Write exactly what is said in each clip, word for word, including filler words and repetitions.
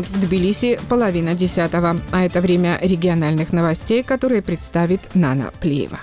минут в Тбилиси половина десятого. А это время региональных новостей, которые представит Нана Плиева.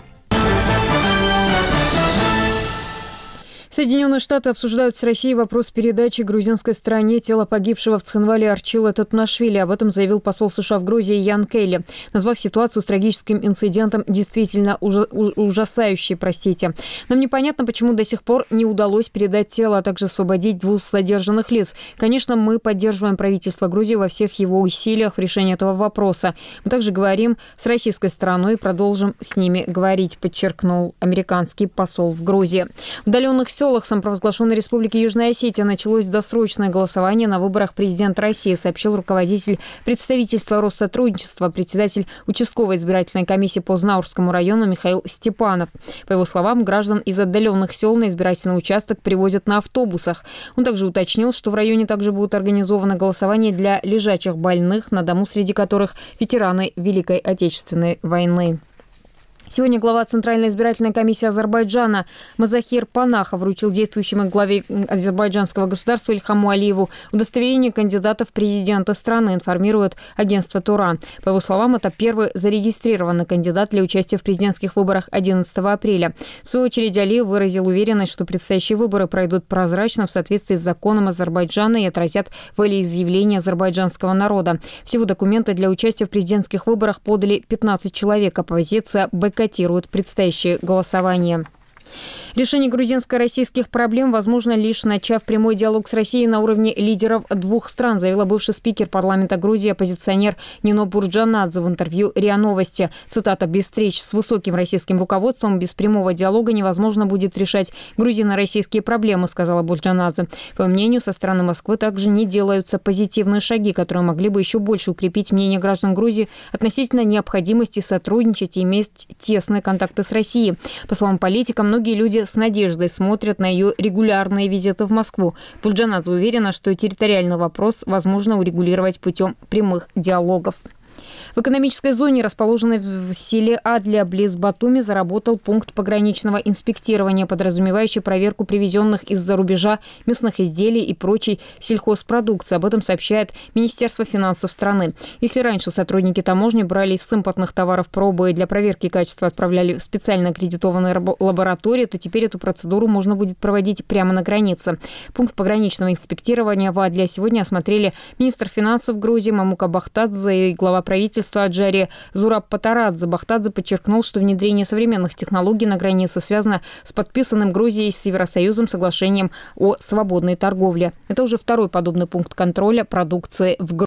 Соединенные Штаты обсуждают с Россией вопрос передачи грузинской стороне тела погибшего в Цхинвале Арчила Татунашвили. Об этом заявил посол США в Грузии Ян Келли, назвав ситуацию с трагическим инцидентом действительно ужа- ужасающей. Простите. Нам непонятно, почему до сих пор не удалось передать тело, а также освободить двух задержанных лиц. Конечно, мы поддерживаем правительство Грузии во всех его усилиях в решении этого вопроса. Мы также говорим с российской стороной и продолжим с ними говорить, подчеркнул американский посол в Грузии. В удаленных селах самопровозглашенной Республики Южная Осетия началось досрочное голосование на выборах президента России, сообщил руководитель представительства Россотрудничества, председатель участковой избирательной комиссии по Знаурскому району Михаил Степанов. По его словам, граждан из отдаленных сел на избирательный участок привозят на автобусах. Он также уточнил, что в районе также будет организовано голосование для лежачих больных, на дому среди которых ветераны Великой Отечественной войны. Сегодня глава Центральной избирательной комиссии Азербайджана Мазахир Панахов вручил действующему главе азербайджанского государства Ильхаму Алиеву удостоверение кандидата в президенты страны, информирует агентство Туран. По его словам, это первый зарегистрированный кандидат для участия в президентских выборах одиннадцатого апреля. В свою очередь Алиев выразил уверенность, что предстоящие выборы пройдут прозрачно в соответствии с законом Азербайджана и отразят волеизъявление азербайджанского народа. Всего документы для участия в президентских выборах подали пятнадцать человек. Оппозиция бойкотирует котируют предстоящее голосование. Решение грузинско-российских проблем возможно лишь начав прямой диалог с Россией на уровне лидеров двух стран, заявила бывший спикер парламента Грузии, оппозиционер Нино Бурджанадзе в интервью РИА Новости. Цитата: «Без встреч с высоким российским руководством, без прямого диалога невозможно будет решать грузино-российские проблемы», сказала Бурджанадзе. По ее мнению, со стороны Москвы также не делаются позитивные шаги, которые могли бы еще больше укрепить мнение граждан Грузии относительно необходимости сотрудничать и иметь тесные контакты с Россией. По словам политика, многие люди с надеждой смотрят на ее регулярные визиты в Москву. Бурджанадзе уверена, что территориальный вопрос возможно урегулировать путем прямых диалогов. В экономической зоне, расположенной в селе Адля близ Батуми, заработал пункт пограничного инспектирования, подразумевающий проверку привезенных из-за рубежа мясных изделий и прочей сельхозпродукции. Об этом сообщает Министерство финансов страны. Если раньше сотрудники таможни брали из импортных товаров пробы и для проверки качества отправляли в специально аккредитованные лаборатории, то теперь эту процедуру можно будет проводить прямо на границе. Пункт пограничного инспектирования в Адле сегодня осмотрели министр финансов Грузии Мамука Бахтадзе и глава правительства Аджари Зураб Патарадзе. Бахтадзе подчеркнул, что внедрение современных технологий на границе связано с подписанным Грузией с Евросоюзом соглашением о свободной торговле. Это уже второй подобный пункт контроля продукции в Грузии.